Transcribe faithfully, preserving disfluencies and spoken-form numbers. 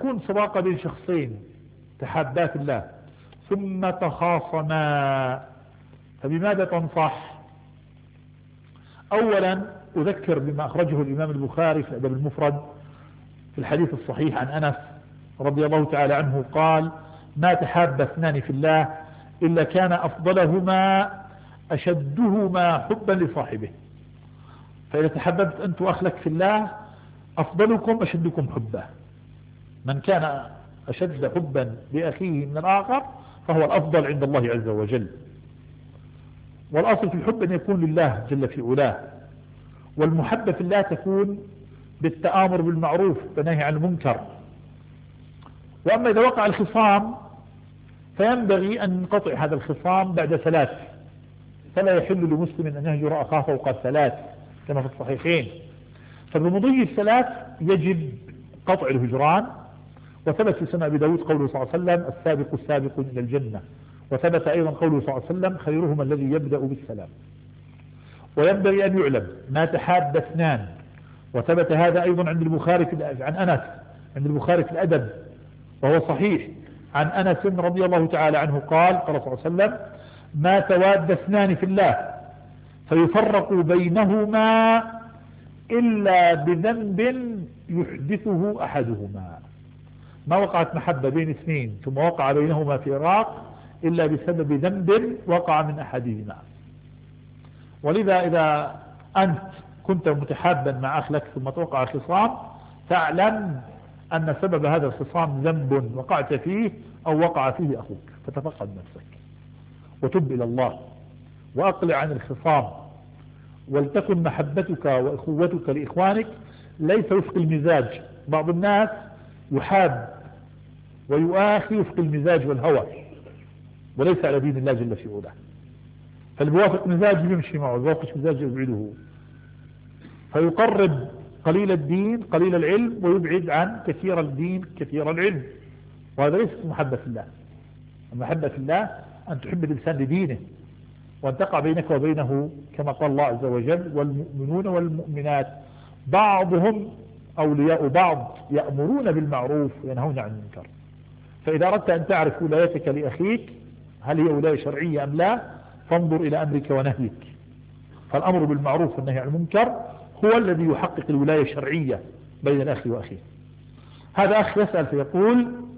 تكون صداقة بين شخصين تحابا في الله ثم تخاصما، فبماذا تنصح؟ أولا أذكر بما أخرجه الإمام البخاري في الأدب المفرد في الحديث الصحيح عن أنس رضي الله تعالى عنه قال: ما تحاب اثنان في الله إلا كان أفضلهما أشدهما حبا لصاحبه. فإذا تحببت أنت وأخلك في الله أفضلكم أشدكم حبا، من كان أشد حبا لأخيه من الآخر فهو الأفضل عند الله عز وجل. والأصل في الحب أن يكون لله جل في علاه، والمحبة في الله تكون بالتآمر بالمعروف والنهي عن المنكر. وأما إذا وقع الخصام فينبغي أن ينقطع هذا الخصام بعد ثلاث، فلا يحل لمسلم أن يهجر أخاه فوق الثلاث كما في الصحيحين. فبمضي الثلاث يجب قطع الهجران. وثبت في سنة أبي داود قوله صلى الله عليه وسلم: السابق السابق إلى الجنة. وثبت أيضا قوله صلى الله عليه وسلم: خيرهما الذي يبدأ بالسلام. وينبغي أن يعلم ما تحاب اثنان، وثبت هذا أيضا عند البخاري في عن أنس عند البخاري في الأدب وهو صحيح عن أنس رضي الله تعالى عنه قال: قال صلى الله عليه وسلم: ما تواد اثنان في الله فيفرق بينهما إلا بذنب يحدثه أحدهما. ما وقعت محبة بين اثنين ثم وقع بينهما فراق إلا بسبب ذنب وقع من أحدهما. ولذا إذا أنت كنت متحابا مع أخلك ثم توقع الخصام فاعلم أن سبب هذا الخصام ذنب وقعت فيه أو وقع فيه أخوك، فتفقد نفسك وتب إلى الله وأقلع عن الخصام، ولتكن محبتك وأخوتك لإخوانك ليس وفق المزاج. بعض الناس يحاب ويؤاخي وفق المزاج والهوى وليس على دين الله جل في علاه. فالبوافق مزاج يمشي معه، الوافق مزاج يبعده، فيقرب قليل الدين قليل العلم ويبعد عن كثير الدين كثير العلم، وهذا ليس محبة في الله. المحبة في الله أن تحب الإنسان لدينه وأن تقع بينك وبينه كما قال الله عز وجل: والمؤمنون والمؤمنات بعضهم أولياء بعض يأمرون بالمعروف وينهون عن المنكر. فإذا أردت أن تعرف ولايتك لأخيك هل هي ولاية شرعية أم لا فانظر إلى أمرك ونهيك. فالأمر بالمعروف والنهي عن المنكر هو الذي يحقق الولاية الشرعية بين الأخ وأخيه. هذا أخ يسأل فيقول: